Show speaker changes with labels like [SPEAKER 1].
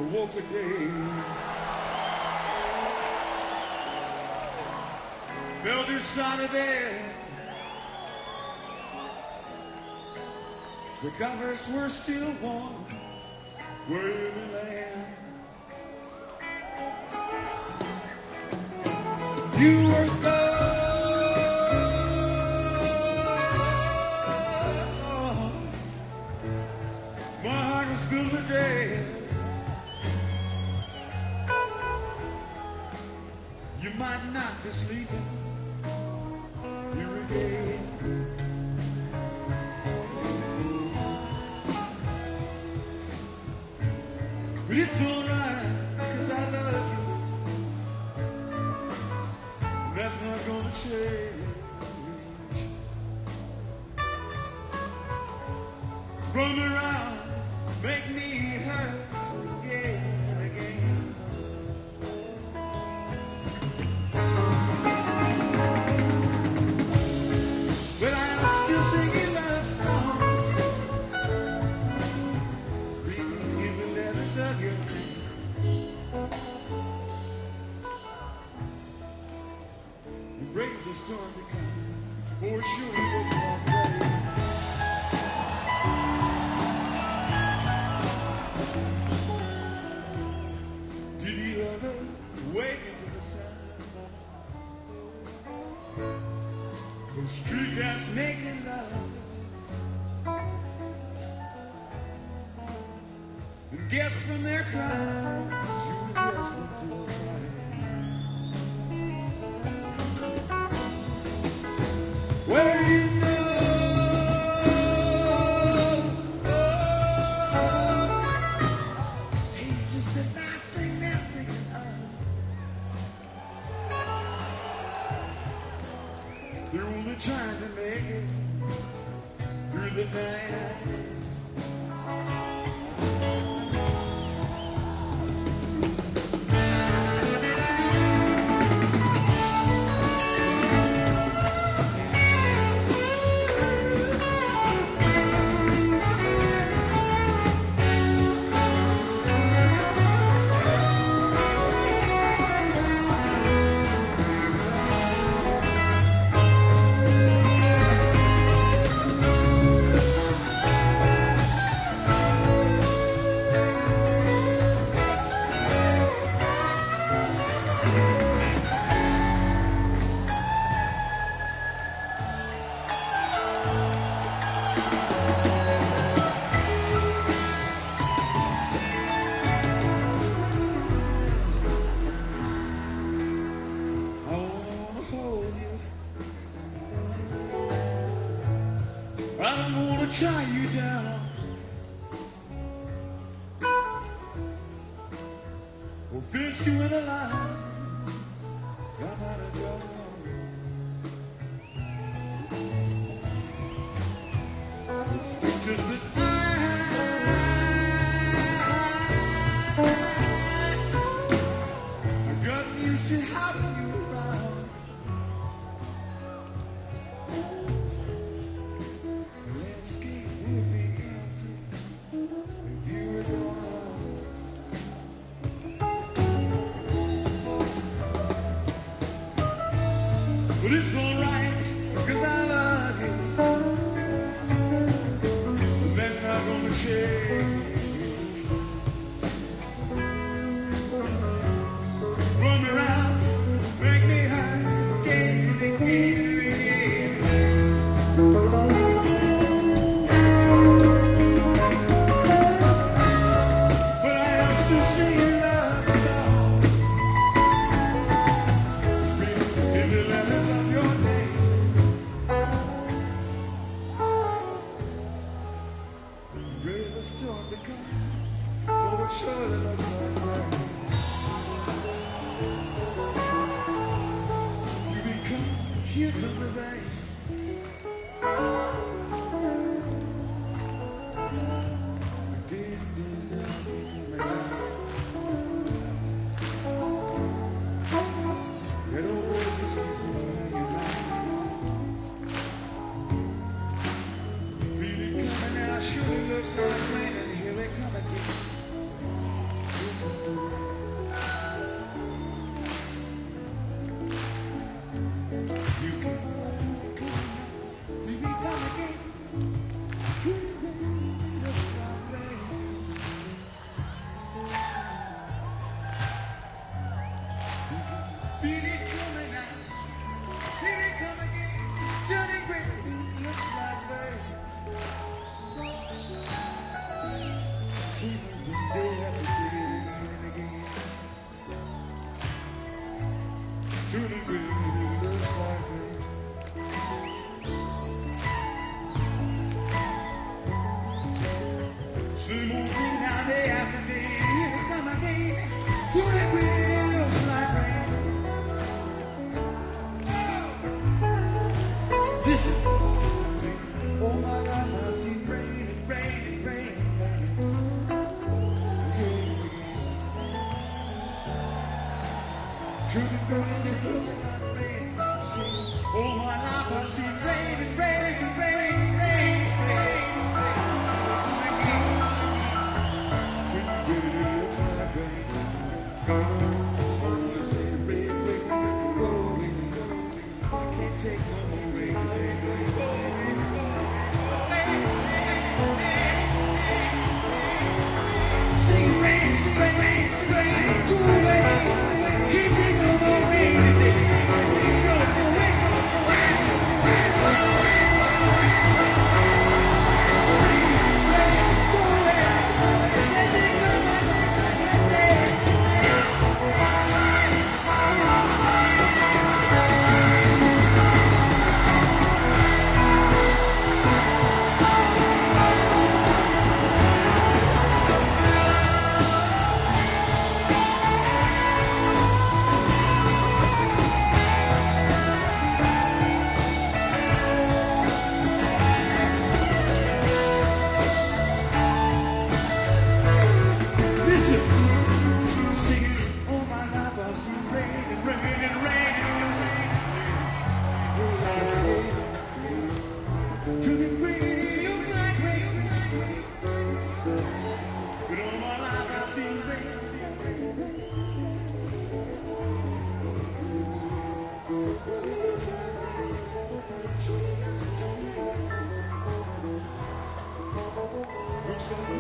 [SPEAKER 1] woke a day, felt inside of bed. The covers were still warm where we land. You were gone. My heart was filled with dread. You might not be sleeping here again. But it's alright, 'cause I love you. That's not gonna change. Run around, make me hurt again and again. But I'll still sing you love songs, reading you the letters of your name. You brave the storm to come, for sure it looks like rain. Did you ever wake into the sun? Those street cats making love, and guess from their cries you were destined to a fight. Well, you know, he's just the last thing they're thinking of. They're only trying to make it through the night. I don't wanna tie you down or fence you in a line. I'm out of draw. It's pictures that I've gotten used to having you around. But it's alright, 'cause I love you. That's not gonna change. Run me around, make me hurt again and again and again. But I am still singing love songs, in the letters of your name. Brave the storm to come, for it surely looks like rain. You become cute from the rain. Days and days now become mad. That old voice just keeps me hanging on. Feel it coming now, sure it looks like rain, and here they come again. She moving down day after day. Every time I get to that green, it looks like rain. Listen, see, all my life I've seen rain and rain and rain and rain. To the ground, it looks like rain. See, all my life I've seen rain and rain and rain and rain and rain. Looks like